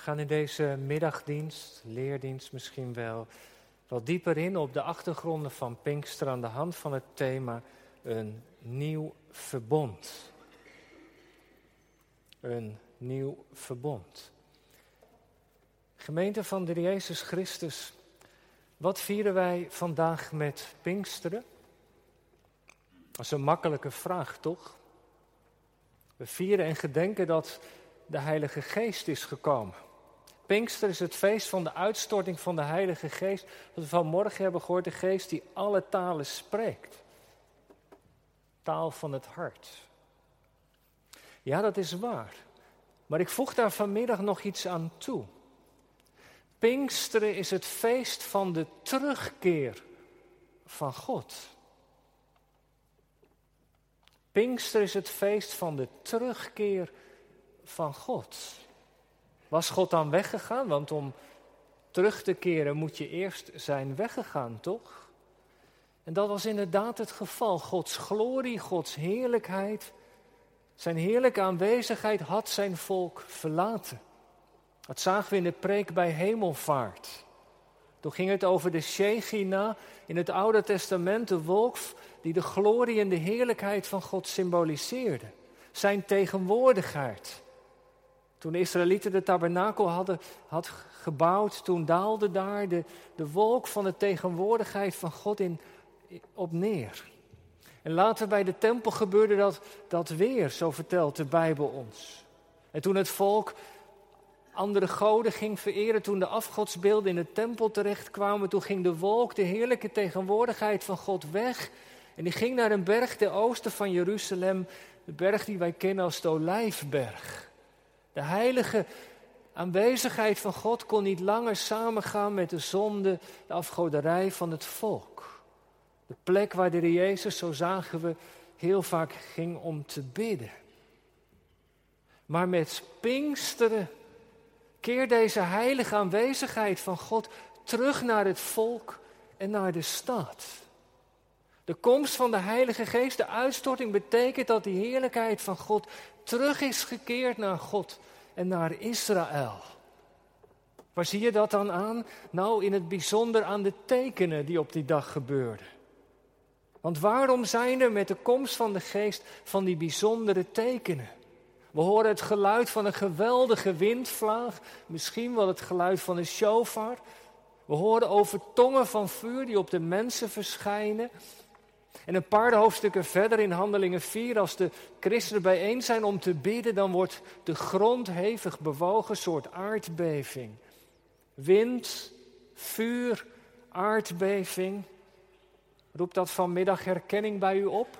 gaan in deze middagdienst, leerdienst misschien wel, wat dieper in op de achtergronden van Pinksteren aan de hand van het thema een nieuw verbond. Een nieuw verbond. Gemeente van de Heer Jezus Christus, wat vieren wij vandaag met Pinksteren? Dat is een makkelijke vraag, toch? We vieren en gedenken dat de Heilige Geest is gekomen. Pinkster is het feest van de uitstorting van de Heilige Geest. Wat we vanmorgen hebben gehoord, de Geest die alle talen spreekt. Taal van het hart. Ja, dat is waar. Maar ik voeg daar vanmiddag nog iets aan toe. Pinksteren is het feest van de terugkeer van God. Pinkster is het feest van de terugkeer van God. Was God dan weggegaan? Want om terug te keren moet je eerst zijn weggegaan, toch? En dat was inderdaad het geval. Gods glorie, Gods heerlijkheid, zijn heerlijke aanwezigheid had zijn volk verlaten. Dat zagen we in de preek bij Hemelvaart. Toen ging het over de Shechina in het Oude Testament, de wolk die de glorie en de heerlijkheid van God symboliseerde. Zijn tegenwoordigheid. Toen de Israëlieten de tabernakel had gebouwd, toen daalde daar de wolk van de tegenwoordigheid van God op neer. En later bij de tempel gebeurde dat weer, zo vertelt de Bijbel ons. En toen het volk andere goden ging vereren, toen de afgodsbeelden in de tempel terechtkwamen, toen ging de wolk, de heerlijke tegenwoordigheid van God weg. En die ging naar een berg ten oosten van Jeruzalem, de berg die wij kennen als de Olijfberg. De heilige aanwezigheid van God kon niet langer samengaan met de zonde, de afgoderij van het volk. De plek waar de Heer Jezus, zo zagen we, heel vaak ging om te bidden. Maar met Pinksteren keert deze heilige aanwezigheid van God terug naar het volk en naar de stad. De komst van de Heilige Geest, de uitstorting, betekent dat die heerlijkheid van God terug is gekeerd naar God en naar Israël. Waar zie je dat dan aan? Nou, in het bijzonder aan de tekenen die op die dag gebeurden. Want waarom zijn er met de komst van de Geest van die bijzondere tekenen? We horen het geluid van een geweldige windvlaag, misschien wel het geluid van een shofar. We horen over tongen van vuur die op de mensen verschijnen. En een paar hoofdstukken verder in Handelingen 4, als de christenen bijeen zijn om te bidden, dan wordt de grond hevig bewogen, een soort aardbeving. Wind, vuur, aardbeving. Roept dat vanmiddag herkenning bij u op?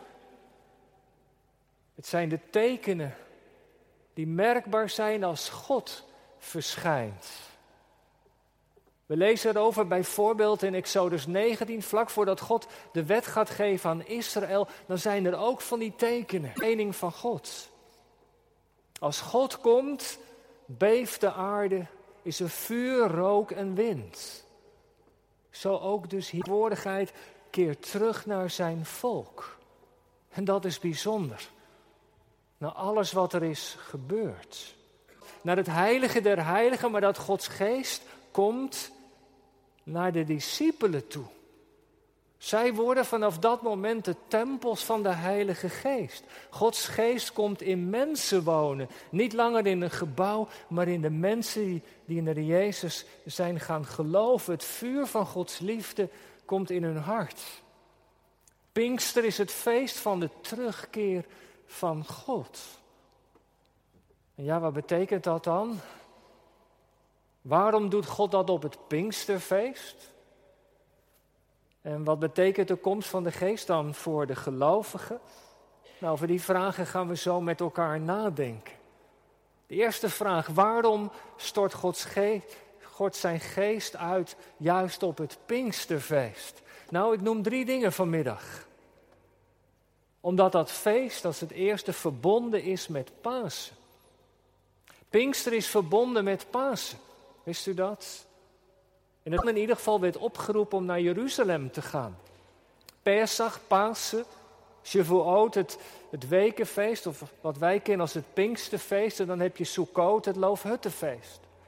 Het zijn de tekenen die merkbaar zijn als God verschijnt. We lezen erover bijvoorbeeld in Exodus 19, vlak voordat God de wet gaat geven aan Israël, dan zijn er ook van die tekenen, mening van God. Als God komt, beeft de aarde, is er vuur, rook en wind. Zo ook dus hier woordigheid keert terug naar zijn volk. En dat is bijzonder. Naar alles wat er is gebeurd. Naar het heilige der heiligen, maar dat Gods geest komt naar de discipelen toe. Zij worden vanaf dat moment de tempels van de Heilige Geest. Gods geest komt in mensen wonen. Niet langer in een gebouw, maar in de mensen die in de Heer Jezus zijn gaan geloven. Het vuur van Gods liefde komt in hun hart. Pinkster is het feest van de terugkeer van God. En ja, wat betekent dat dan? Waarom doet God dat op het Pinksterfeest? En wat betekent de komst van de Geest dan voor de gelovigen? Nou, over die vragen gaan we zo met elkaar nadenken. De eerste vraag, waarom stort God zijn Geest uit juist op het Pinksterfeest? Nou, ik noem 3 dingen vanmiddag. Omdat dat feest als het eerste verbonden is met Pasen. Pinkster is verbonden met Pasen. Wist u dat? En dat in ieder geval werd opgeroepen om naar Jeruzalem te gaan. Pesach, Pasen, Shavuot, het wekenfeest, of wat wij kennen als het Pinksterfeest. En dan heb je Sukkot, het Loofhuttenfeest.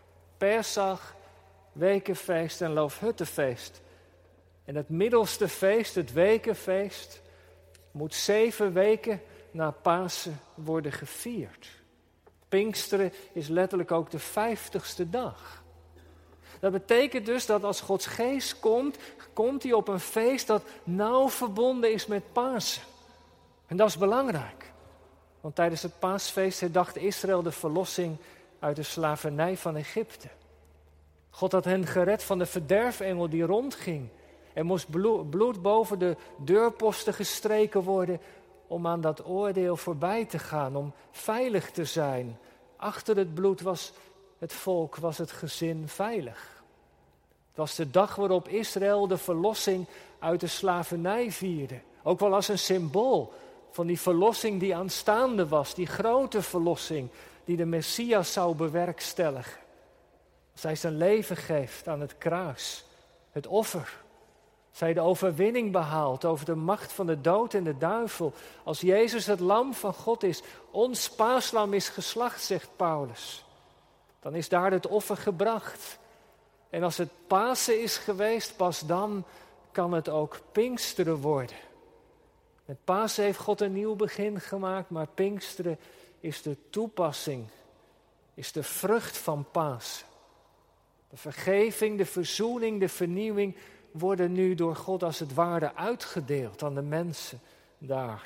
Pesach, Wekenfeest en Loofhuttenfeest. En het middelste feest, het Wekenfeest, moet 7 weken na Pasen worden gevierd. Pinksteren is letterlijk ook de 50ste dag. Dat betekent dus dat als Gods geest komt, komt hij op een feest dat nauw verbonden is met Pasen. En dat is belangrijk. Want tijdens het Paasfeest herdacht Israël de verlossing uit de slavernij van Egypte. God had hen gered van de verderfengel die rondging. Er moest bloed boven de deurposten gestreken worden om aan dat oordeel voorbij te gaan, om veilig te zijn. Achter het bloed was het volk, was het gezin veilig. Het was de dag waarop Israël de verlossing uit de slavernij vierde. Ook wel als een symbool van die verlossing die aanstaande was, die grote verlossing die de Messias zou bewerkstelligen. Als hij zijn leven geeft aan het kruis, het offer. Als hij de overwinning behaalt over de macht van de dood en de duivel. Als Jezus het lam van God is, ons paaslam is geslacht, zegt Paulus. Dan is daar het offer gebracht. En als het Pasen is geweest, pas dan kan het ook Pinksteren worden. Met Pasen heeft God een nieuw begin gemaakt, maar Pinksteren is de toepassing, is de vrucht van Pasen. De vergeving, de verzoening, de vernieuwing worden nu door God als het ware uitgedeeld aan de mensen daar.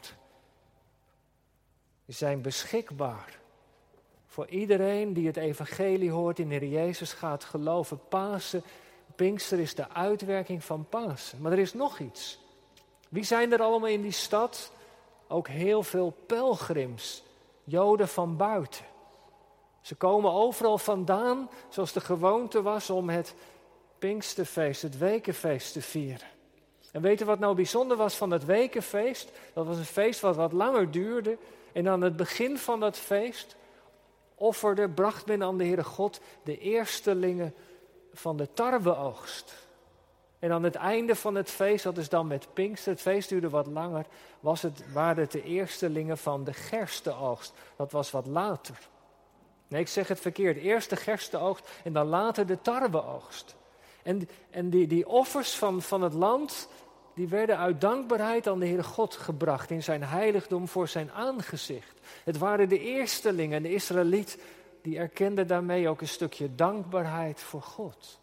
Die zijn beschikbaar voor iedereen die het evangelie hoort, in de Heer Jezus gaat geloven. Pasen, Pinkster is de uitwerking van Pasen. Maar er is nog iets. Wie zijn er allemaal in die stad? Ook heel veel pelgrims, Joden van buiten. Ze komen overal vandaan, zoals de gewoonte was om het Pinksterfeest, het Wekenfeest te vieren. En weet u wat nou bijzonder was van het Wekenfeest? Dat was een feest wat langer duurde. En aan het begin van dat feest bracht men aan de Heere God de eerstelingen van de tarweoogst. En aan het einde van het feest, dat is dan met Pinkster, het feest duurde wat langer, waren het de eerstelingen van de gerstenoogst. Dat was wat later. Nee, ik zeg het verkeerd. Eerst de gerstenoogst en dan later de tarweoogst. En die offers van het land, die werden uit dankbaarheid aan de Heere God gebracht in zijn heiligdom voor zijn aangezicht. Het waren de eerstelingen, de Israëliet, die erkenden daarmee ook een stukje dankbaarheid voor God.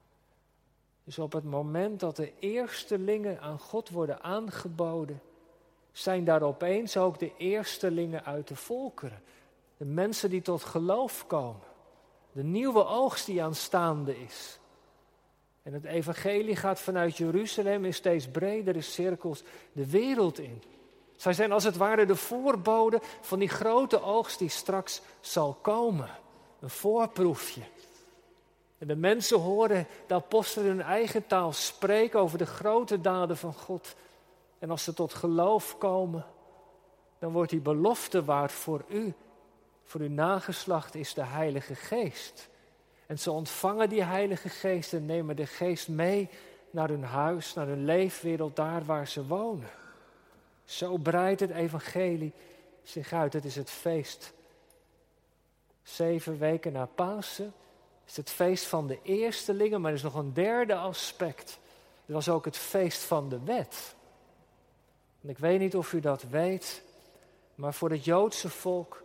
Dus op het moment dat de eerstelingen aan God worden aangeboden, zijn daar opeens ook de eerstelingen uit de volkeren. De mensen die tot geloof komen. De nieuwe oogst die aanstaande is. En het evangelie gaat vanuit Jeruzalem in steeds bredere cirkels de wereld in. Zij zijn als het ware de voorboden van die grote oogst die straks zal komen. Een voorproefje. En de mensen horen de apostelen in hun eigen taal spreken over de grote daden van God. En als ze tot geloof komen, dan wordt die belofte waard voor u. Voor uw nageslacht is de Heilige Geest. En ze ontvangen die Heilige Geest en nemen de Geest mee naar hun huis, naar hun leefwereld, daar waar ze wonen. Zo breidt het evangelie zich uit. Het is het feest. 7 weken na Pasen is het feest van de eerstelingen, maar er is nog een derde aspect. Het was ook het feest van de wet. En ik weet niet of u dat weet, maar voor het Joodse volk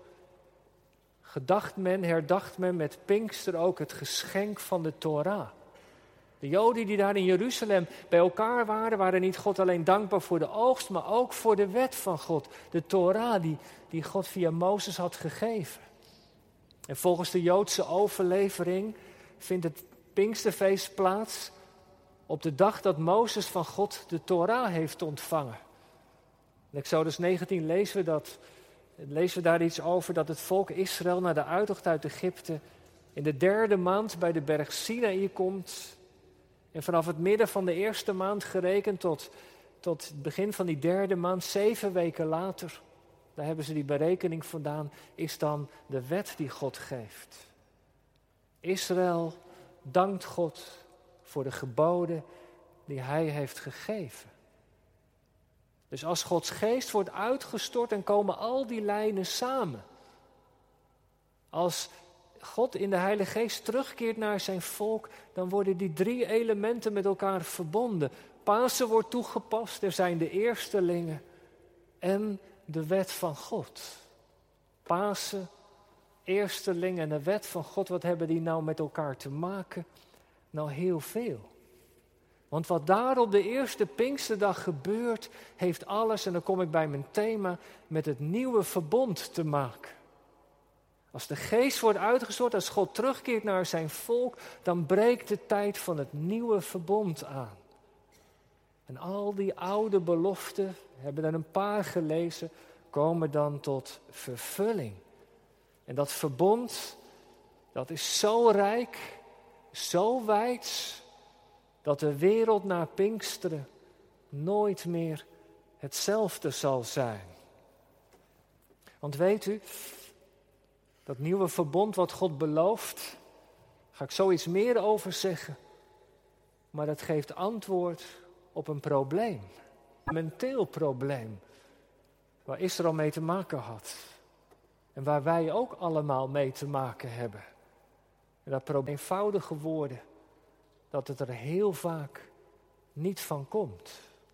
herdacht men met Pinkster ook het geschenk van de Torah. De Joden die daar in Jeruzalem bij elkaar waren niet God alleen dankbaar voor de oogst, maar ook voor de wet van God. De Torah die God via Mozes had gegeven. En volgens de Joodse overlevering vindt het Pinksterfeest plaats op de dag dat Mozes van God de Torah heeft ontvangen. In Exodus 19 lezen we daar iets over dat het volk Israël na de uittocht uit Egypte in de 3e maand bij de berg Sinaï komt. En vanaf het midden van de 1e maand gerekend tot het begin van die 3e maand, 7 weken later, daar hebben ze die berekening vandaan, is dan de wet die God geeft. Israël dankt God voor de geboden die hij heeft gegeven. Dus als Gods geest wordt uitgestort, dan komen al die lijnen samen. Als God in de Heilige Geest terugkeert naar zijn volk, dan worden die 3 elementen met elkaar verbonden. Pasen wordt toegepast, er zijn de eerstelingen en de wet van God. Pasen, eersteling en de wet van God, wat hebben die nou met elkaar te maken? Nou, heel veel. Want wat daar op de eerste Pinksterdag gebeurt, heeft alles, en dan kom ik bij mijn thema, met het nieuwe verbond te maken. Als de geest wordt uitgestort, als God terugkeert naar zijn volk, dan breekt de tijd van het nieuwe verbond aan. En al die oude beloften, we hebben er een paar gelezen, komen dan tot vervulling. En dat verbond, dat is zo rijk, zo wijd, dat de wereld na Pinksteren nooit meer hetzelfde zal zijn. Want weet u, dat nieuwe verbond wat God belooft, ga ik zoiets meer over zeggen. Maar dat geeft antwoord op een probleem. Een menteel probleem. Waar Israël mee te maken had. En waar wij ook allemaal mee te maken hebben. En dat probleem eenvoudige woorden. Dat het er heel vaak niet van komt.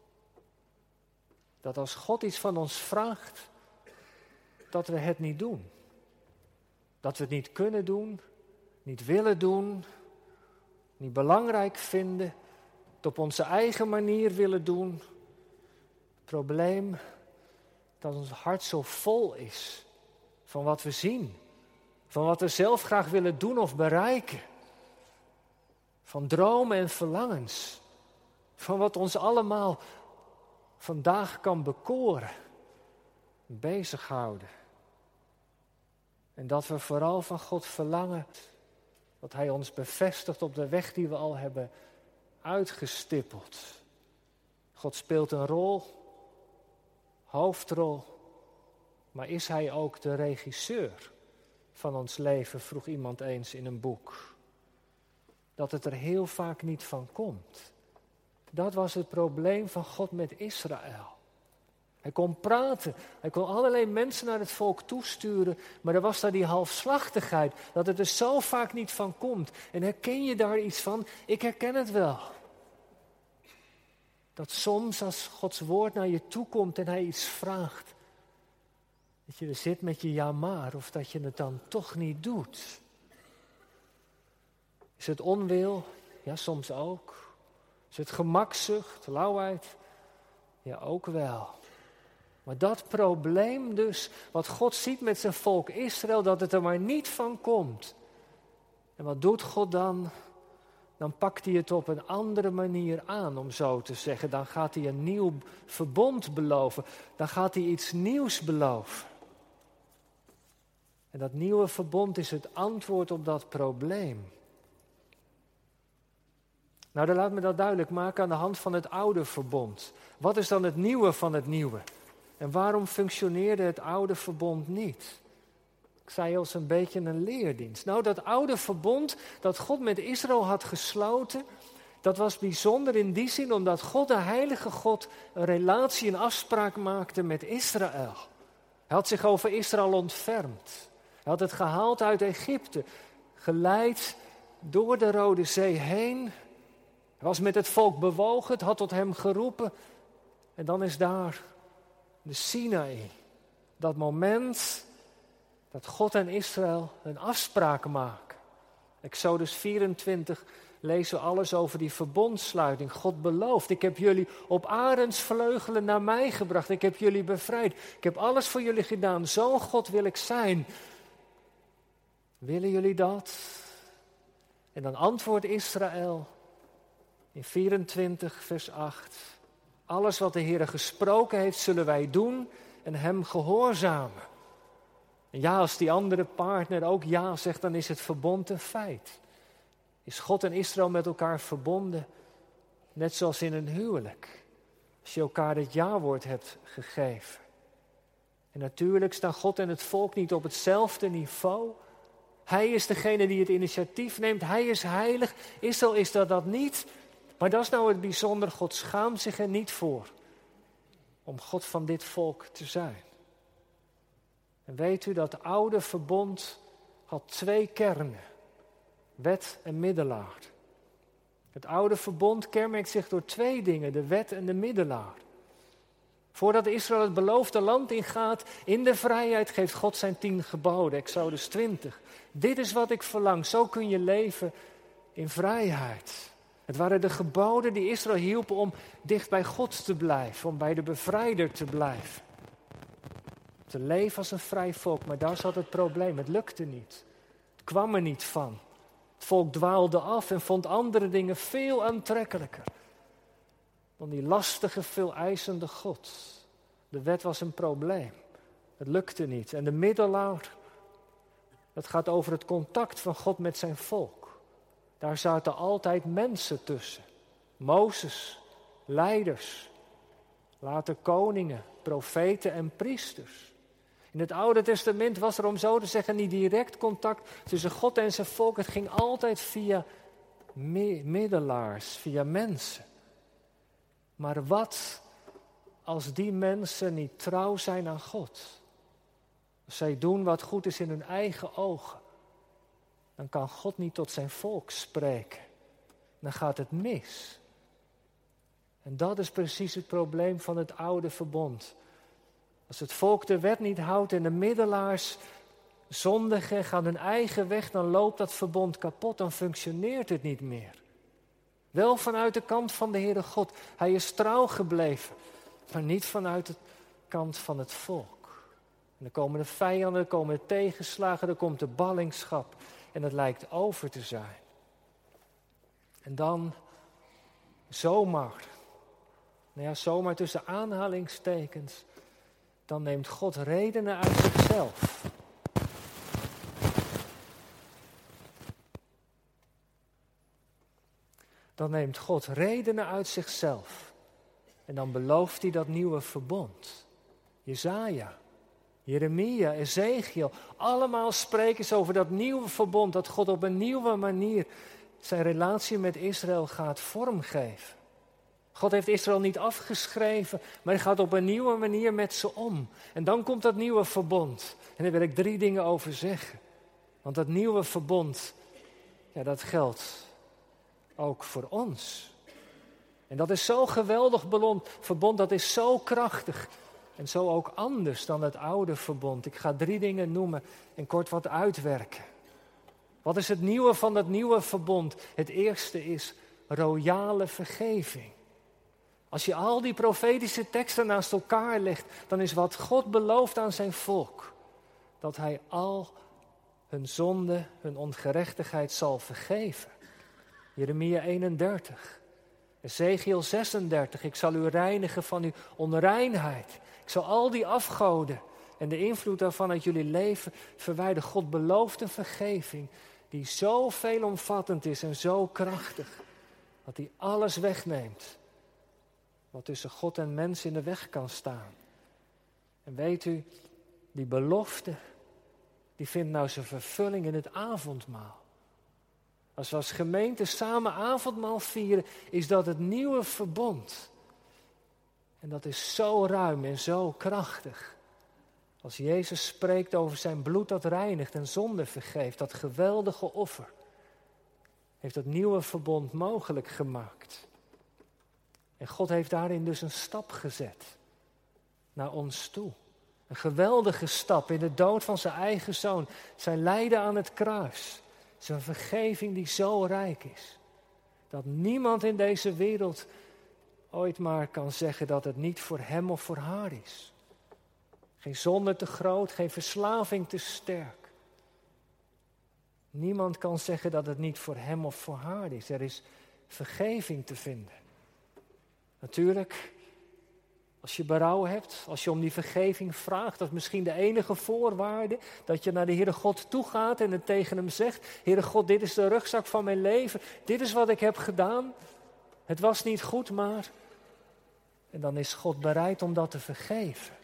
Dat als God iets van ons vraagt, dat we het niet doen. Dat we het niet kunnen doen, niet willen doen, niet belangrijk vinden, het op onze eigen manier willen doen. Het probleem dat ons hart zo vol is van wat we zien, van wat we zelf graag willen doen of bereiken. Van dromen en verlangens, van wat ons allemaal vandaag kan bekoren, bezighouden. En dat we vooral van God verlangen dat Hij ons bevestigt op de weg die we al hebben uitgestippeld. God speelt een rol, hoofdrol, maar is Hij ook de regisseur van ons leven, vroeg iemand eens in een boek. Dat het er heel vaak niet van komt. Dat was het probleem van God met Israël. Hij kon praten, hij kon allerlei mensen naar het volk toesturen, maar er was daar die halfslachtigheid, dat het er zo vaak niet van komt. En herken je daar iets van? Ik herken het wel. Dat soms als Gods woord naar je toe komt en hij iets vraagt, dat je er zit met je ja maar, of dat je het dan toch niet doet. Is het onwil? Ja, soms ook. Is het gemakzucht, lauwheid? Ja, ook wel. Maar dat probleem dus, wat God ziet met zijn volk Israël, dat het er maar niet van komt. En wat doet God dan? Dan pakt hij het op een andere manier aan, om zo te zeggen. Dan gaat hij een nieuw verbond beloven. Dan gaat hij iets nieuws beloven. En dat nieuwe verbond is het antwoord op dat probleem. Nou, dan laat me dat duidelijk maken aan de hand van het oude verbond. Wat is dan het nieuwe van het nieuwe? En waarom functioneerde het oude verbond niet? Ik zei als een beetje een leerdienst. Nou, dat oude verbond dat God met Israël had gesloten, dat was bijzonder in die zin omdat God, de heilige God, een relatie, een afspraak maakte met Israël. Hij had zich over Israël ontfermd. Hij had het gehaald uit Egypte, geleid door de Rode Zee heen. Hij was met het volk bewogen, het had tot hem geroepen. En dan is daar de Sinaï, dat moment dat God en Israël een afspraak maken. Exodus 24 lezen we alles over die verbondssluiting. God belooft, ik heb jullie op arendsvleugelen naar mij gebracht. Ik heb jullie bevrijd. Ik heb alles voor jullie gedaan. Zo'n God wil ik zijn. Willen jullie dat? En dan antwoordt Israël in 24 vers 8. Alles wat de Heer gesproken heeft, zullen wij doen en hem gehoorzamen. En ja, als die andere partner ook ja zegt, dan is het verbond een feit. Is God en Israël met elkaar verbonden, net zoals in een huwelijk. Als je elkaar het ja-woord hebt gegeven. En natuurlijk staan God en het volk niet op hetzelfde niveau. Hij is degene die het initiatief neemt, hij is heilig. Israël is dat niet. Maar dat is nou het bijzonder, God schaamt zich er niet voor om God van dit volk te zijn. En weet u, dat oude verbond, had 2 kernen. Wet en middelaar. Het oude verbond kenmerkt zich door 2 dingen, de wet en de middelaar. Voordat Israël het beloofde land ingaat, in de vrijheid, geeft God zijn 10 geboden, Exodus 20. Dit is wat ik verlang, zo kun je leven in vrijheid. Het waren de geboden die Israël hielpen om dicht bij God te blijven, om bij de bevrijder te blijven. Te leven als een vrij volk, maar daar zat het probleem, het lukte niet. Het kwam er niet van. Het volk dwaalde af en vond andere dingen veel aantrekkelijker dan die lastige, veel eisende God. De wet was een probleem. Het lukte niet. En de middelaar, dat gaat over het contact van God met zijn volk. Daar zaten altijd mensen tussen. Mozes, leiders, later koningen, profeten en priesters. In het Oude Testament was er, om zo te zeggen, niet direct contact tussen God en zijn volk. Het ging altijd via middelaars, via mensen. Maar wat als die mensen niet trouw zijn aan God? Als zij doen wat goed is in hun eigen ogen, dan kan God niet tot zijn volk spreken. Dan gaat het mis. En dat is precies het probleem van het oude verbond. Als het volk de wet niet houdt en de middelaars zondigen, gaan hun eigen weg, dan loopt dat verbond kapot, dan functioneert het niet meer. Wel vanuit de kant van de Heere God. Hij is trouw gebleven, maar niet vanuit de kant van het volk. En er komen de vijanden, er komen de tegenslagen, er komt de ballingschap en het lijkt over te zijn. En dan zomaar tussen aanhalingstekens, dan neemt God redenen uit zichzelf. Dan neemt God redenen uit zichzelf. En dan belooft hij dat nieuwe verbond. Jesaja, Jeremia, Ezekiel, allemaal spreken ze over dat nieuwe verbond, dat God op een nieuwe manier zijn relatie met Israël gaat vormgeven. God heeft Israël niet afgeschreven, maar hij gaat op een nieuwe manier met ze om. En dan komt dat nieuwe verbond. En daar wil ik 3 dingen over zeggen. Want dat nieuwe verbond, dat geldt ook voor ons. En dat is zo geweldig verbond, dat is zo krachtig. En zo ook anders dan het oude verbond. Ik ga 3 dingen noemen en kort wat uitwerken. Wat is het nieuwe van dat nieuwe verbond? Het eerste is royale vergeving. Als je al die profetische teksten naast elkaar legt, dan is wat God belooft aan zijn volk, dat hij al hun zonde, hun ongerechtigheid zal vergeven. Jeremia 31, Ezekiel 36, ik zal u reinigen van uw onreinheid. Ik zal al die afgoden en de invloed daarvan uit jullie leven verwijderen. God belooft een vergeving die zo veelomvattend is en zo krachtig, dat hij alles wegneemt wat tussen God en mens in de weg kan staan. En weet u, die belofte, die vindt nou zijn vervulling in het avondmaal. Als we als gemeente samen avondmaal vieren, is dat het nieuwe verbond. En dat is zo ruim en zo krachtig. Als Jezus spreekt over zijn bloed dat reinigt en zonde vergeeft, dat geweldige offer, heeft dat nieuwe verbond mogelijk gemaakt. En God heeft daarin dus een stap gezet naar ons toe. Een geweldige stap in de dood van zijn eigen zoon. Zijn lijden aan het kruis. Zijn vergeving die zo rijk is. Dat niemand in deze wereld ooit maar kan zeggen dat het niet voor hem of voor haar is. Geen zonde te groot, geen verslaving te sterk. Niemand kan zeggen dat het niet voor hem of voor haar is. Er is vergeving te vinden. Natuurlijk, als je berouw hebt, als je om die vergeving vraagt, dat is misschien de enige voorwaarde, dat je naar de Heere God toe gaat en het tegen hem zegt: Heere God, dit is de rugzak van mijn leven, dit is wat ik heb gedaan. Het was niet goed, maar... En dan is God bereid om dat te vergeven.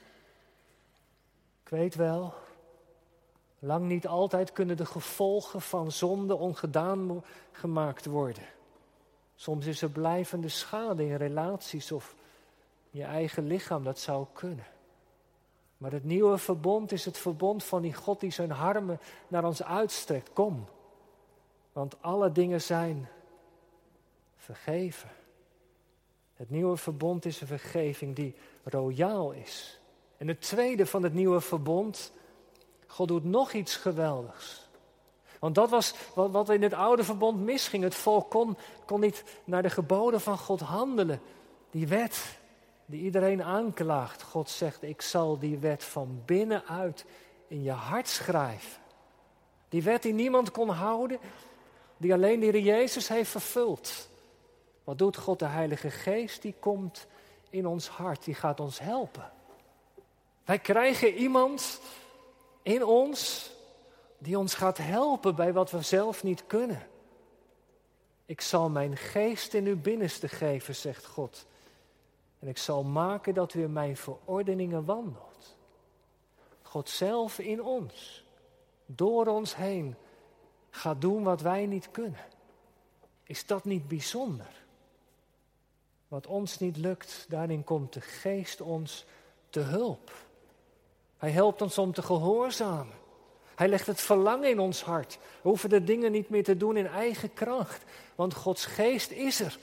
Ik weet wel, lang niet altijd kunnen de gevolgen van zonde ongedaan gemaakt worden. Soms is er blijvende schade in relaties of je eigen lichaam, dat zou kunnen. Maar het nieuwe verbond is het verbond van die God die zijn armen naar ons uitstrekt. Kom, want alle dingen zijn vergeven. Het nieuwe verbond is een vergeving die royaal is. En het tweede van het nieuwe verbond, God doet nog iets geweldigs. Want dat was wat in het oude verbond misging. Het volk kon niet naar de geboden van God handelen. Die wet die iedereen aanklaagt. God zegt, ik zal die wet van binnenuit in je hart schrijven. Die wet die niemand kon houden, die alleen de Heer Jezus heeft vervuld. Wat doet God? De Heilige Geest die komt in ons hart, die gaat ons helpen. Wij krijgen iemand in ons die ons gaat helpen bij wat we zelf niet kunnen. Ik zal mijn geest in uw binnenste geven, zegt God. En ik zal maken dat u in mijn verordeningen wandelt. God zelf in ons, door ons heen, gaat doen wat wij niet kunnen. Is dat niet bijzonder? Wat ons niet lukt, daarin komt de Geest ons te hulp. Hij helpt ons om te gehoorzamen. Hij legt het verlangen in ons hart. We hoeven de dingen niet meer te doen in eigen kracht, want Gods Geest is er.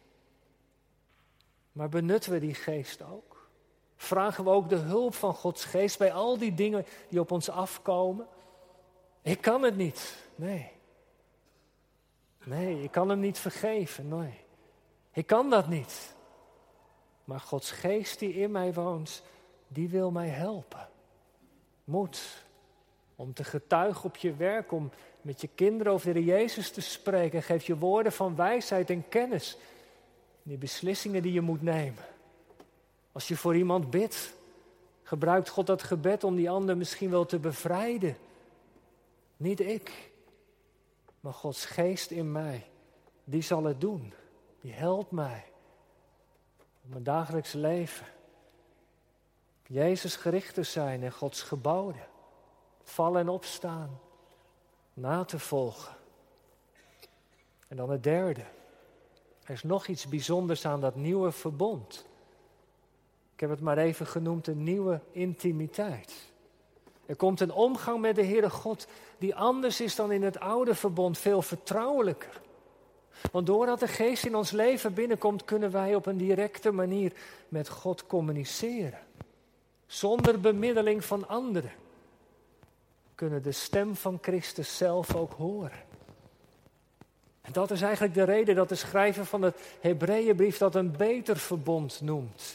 Maar benutten we die Geest ook? Vragen we ook de hulp van Gods Geest bij al die dingen die op ons afkomen? Ik kan het niet, nee. Nee, ik kan hem niet vergeven, nee. Ik kan dat niet. Maar Gods Geest die in mij woont, die wil mij helpen. Moed om te getuigen op je werk, om met je kinderen over de Heer Jezus te spreken. Geef je woorden van wijsheid en kennis. Die beslissingen die je moet nemen. Als je voor iemand bidt, gebruikt God dat gebed om die ander misschien wel te bevrijden. Niet ik, maar Gods Geest in mij, die zal het doen. Die helpt mij om mijn dagelijks leven op Jezus gericht te zijn en Gods geboden, vallen en opstaan, na te volgen. En dan het derde. Er is nog iets bijzonders aan dat nieuwe verbond. Ik heb het maar even genoemd, een nieuwe intimiteit. Er komt een omgang met de Heere God die anders is dan in het oude verbond, veel vertrouwelijker. Want doordat de Geest in ons leven binnenkomt, kunnen wij op een directe manier met God communiceren. Zonder bemiddeling van anderen. We kunnen de stem van Christus zelf ook horen. En dat is eigenlijk de reden dat de schrijver van de Hebreeënbrief dat een beter verbond noemt.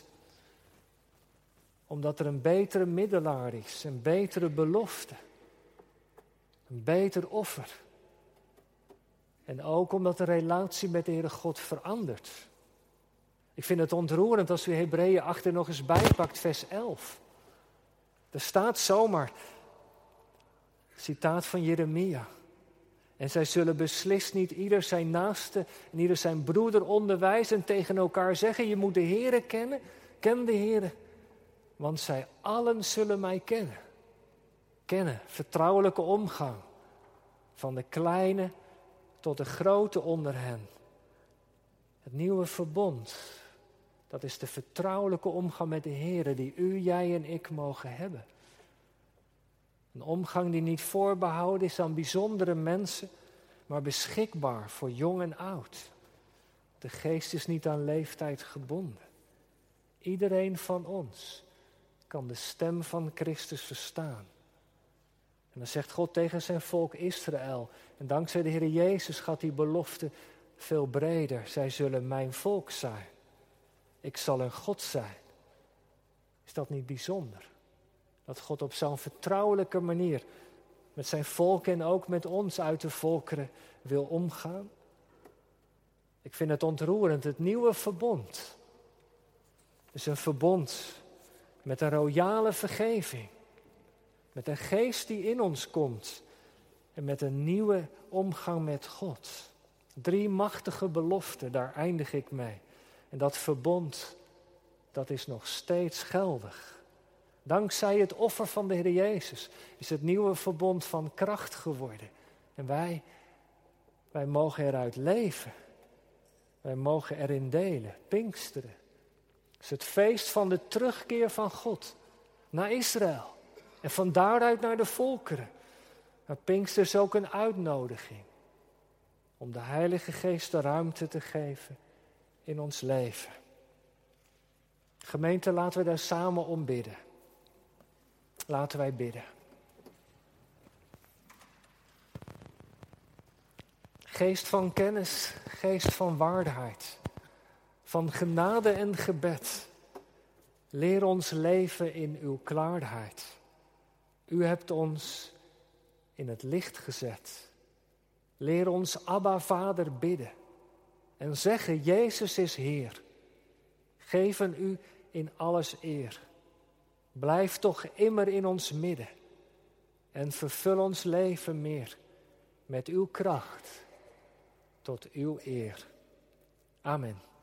Omdat er een betere middelaar is, een betere belofte, een beter offer. En ook omdat de relatie met de Heere God verandert. Ik vind het ontroerend als u Hebreeën 8 er nog eens bijpakt, vers 11. Er staat zomaar, citaat van Jeremia. En zij zullen beslist niet ieder zijn naaste en ieder zijn broeder onderwijzen en tegen elkaar zeggen, je moet de Heere kennen, ken de Heere. Want zij allen zullen mij kennen. Kennen, vertrouwelijke omgang. Van de kleine tot de grote onder hen. Het nieuwe verbond, dat is de vertrouwelijke omgang met de Heere die u, jij en ik mogen hebben. Een omgang die niet voorbehouden is aan bijzondere mensen, maar beschikbaar voor jong en oud. De Geest is niet aan leeftijd gebonden. Iedereen van ons kan de stem van Christus verstaan. En dan zegt God tegen zijn volk Israël, en dankzij de Heer Jezus gaat die belofte veel breder. Zij zullen mijn volk zijn. Ik zal hun God zijn. Is dat niet bijzonder? Dat God op zo'n vertrouwelijke manier met zijn volk en ook met ons uit de volkeren wil omgaan. Ik vind het ontroerend, het nieuwe verbond is een verbond met een royale vergeving. Met een Geest die in ons komt. En met een nieuwe omgang met God. 3 machtige beloften, daar eindig ik mee. En dat verbond, dat is nog steeds geldig. Dankzij het offer van de Heer Jezus is het nieuwe verbond van kracht geworden. En wij mogen eruit leven. Wij mogen erin delen, Pinksteren. Het is het feest van de terugkeer van God naar Israël. En van daaruit naar de volkeren. Maar Pinkster is ook een uitnodiging om de Heilige Geest de ruimte te geven in ons leven. Gemeente, laten we daar samen om bidden. Laten wij bidden. Geest van kennis, geest van waarheid, van genade en gebed. Leer ons leven in uw klaarheid. U hebt ons in het licht gezet. Leer ons Abba Vader bidden en zeggen, Jezus is Heer. Geven u in alles eer. Blijf toch immer in ons midden en vervul ons leven meer met uw kracht tot uw eer. Amen.